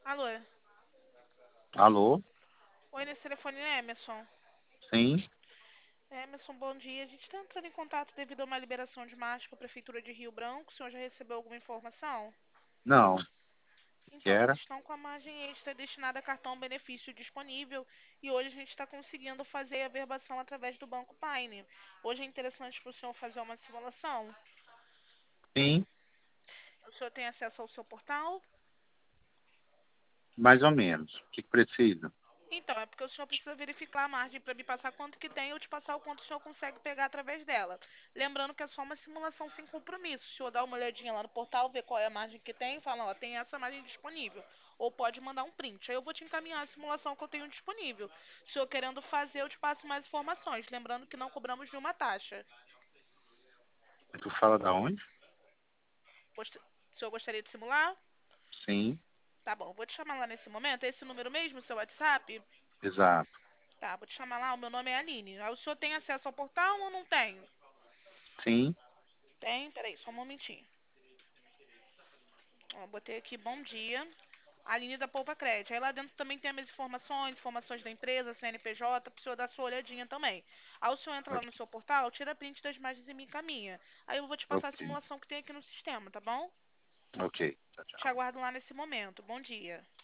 Alô? Alô? Oi, nesse telefone é Emerson. Sim? Emerson, bom dia. A gente está entrando em contato devido a uma liberação de marcha com a Prefeitura de Rio Branco. O senhor já recebeu alguma informação? Não. Que Então, eles era? estão com a margem extra destinada a cartão benefício disponível e hoje a gente está conseguindo fazer a verbação através do Banco Paine. Hoje é interessante para o senhor fazer uma simulação. Sim, O senhor tem acesso ao seu portal? mais ou menos. O que precisa? Então, é porque o senhor precisa verificar a margem para me passar quanto que tem e eu te passar o quanto o senhor consegue pegar através dela. Lembrando que é só uma simulação sem compromisso. O senhor dá uma olhadinha lá no portal, vê qual é a margem que tem e fala, ó, tem essa margem disponível. Ou pode mandar um print. Aí eu vou te encaminhar a simulação que eu tenho disponível. Se o senhor querendo fazer, eu te passo mais informações. Lembrando que não cobramos nenhuma taxa. Tu fala da onde? O senhor gostaria de simular? Sim, Tá bom, vou te chamar lá nesse momento. É esse número mesmo, seu WhatsApp? exato. Tá, vou te chamar lá. O meu nome é Aline. Aí o senhor tem acesso ao portal ou não tem? Sim, Tem? Peraí, só um momentinho. Ó, botei aqui, bom dia. Aline da Poupa Crédito. Aí lá dentro também tem as minhas informações, informações da empresa, CNPJ, para o senhor dar sua olhadinha também. Aí o senhor entra lá ok. no seu portal, tira print das imagens e me encaminha. Aí eu vou te passar a Ok. simulação que tem aqui no sistema, tá bom? Ok. Tchau, Te tchau. aguardo lá nesse momento. Bom dia.